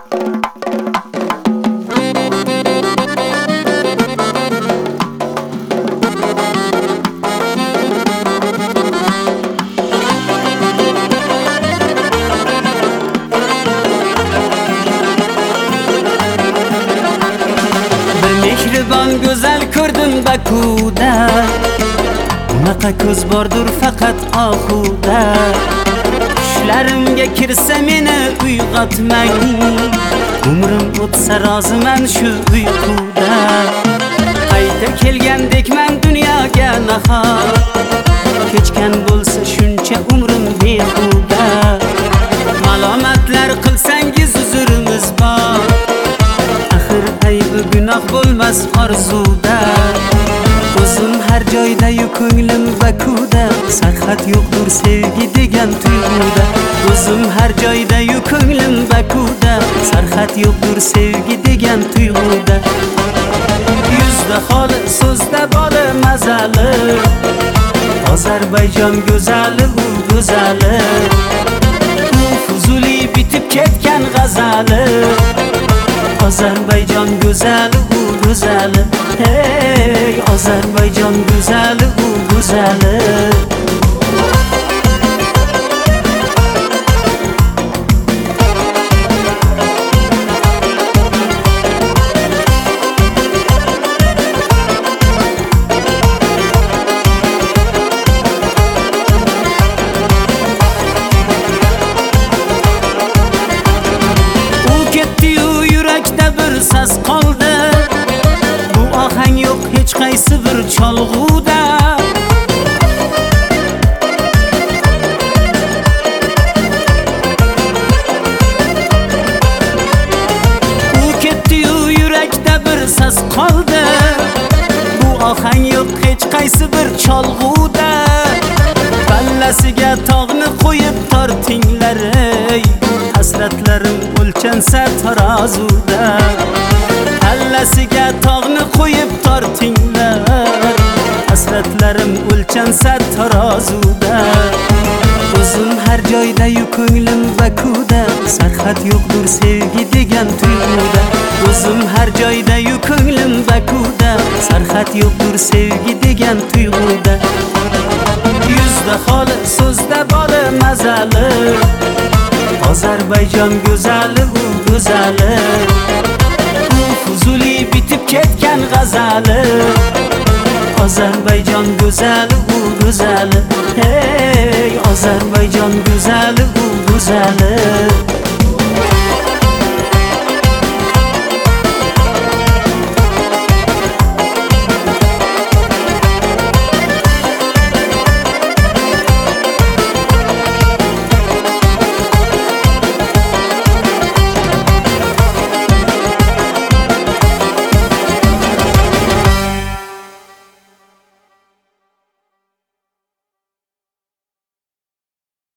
Mehriban go'zal ko'rdim Bakuda, unaqa ko'z bordur faqat ohuda. Tushlarimga kirsa meni uyg'otmang, umrim o'tsa roziman shu uyquda. Qayta kelgandekman dunyoga nahor, kechgan bo'lsa shuncha umrim behuda. Malomatlar qilsangiz uzrimiz bor, axir aybi gunoh bo'lmas orzuda. O'zim har joyda-yu ko'nglim Bakuda, sarhad yo'qdir sevgi degan tuyg'uda. O'zim har joyda-yu ko'nglim Bakuda, sarhad yo'qdir sevgi degan tuyg'uda. Yuzda holi, so'zda boli mazali, Ozarbayjon go'zali u go'zali. U Fuzuli bitib ketgan g'azali, Ozarbayjon go'zali u go'zali. Hey, Ozarbayjon go'zali u go'zali. Sas qoldi, bu ohang yo'q hech qaysi bir cholg'uda. U ketdi-yu yurakda bir sas qoldi, bu ohang yo'q hech qaysi bir cholg'uda. Ballasiga tog'ni qo'yib tortinglar, ey hasratlarim o'lchansa tarozuda. Ballasiga tog'ni qo'yib tortinglar, hasratlarim o'lchansa tarozuda. O'zim har joyda-yu ko'nglim Bakuda, sarhad yo'qdir sevgi degan tuyg'uda. O'zim har joyda-yu ko'nglim Bakuda, sarhad yo'qdir sevgi degan tuyg'uda. Yuzda holi, so'zda boli mazali, Ozarbayjon go'zali u go'zali. U Fuzuli bitib ketgan g'azali, Ozarbayjon go'zali u go'zali. Hey, Ozarbayjon go'zali u go'zali.